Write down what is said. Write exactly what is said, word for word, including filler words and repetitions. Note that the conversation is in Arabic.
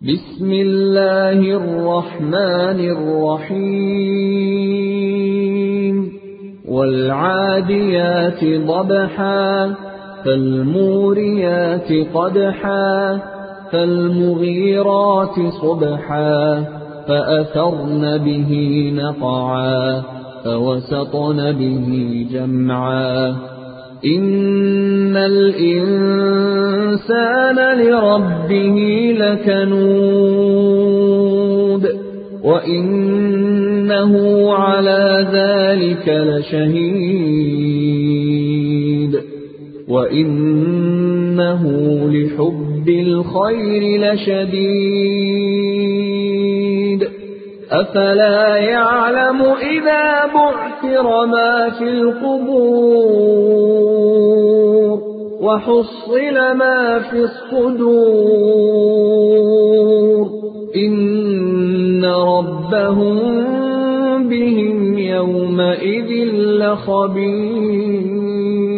بسم الله الرحمن الرحيم والعاديات ضبحا فالموريات قدحا فالمغيرات صبحا فأثرن به نقعا فوسطن به جمعا إن الإنسان لربه لكنود وإنه على ذلك لشهيد وإنه لحب الخير لشديد أفلا يعلم إذا بعثر ما في القبور وحصل ما في الصدور إن ربهم بهم يومئذ لخبير.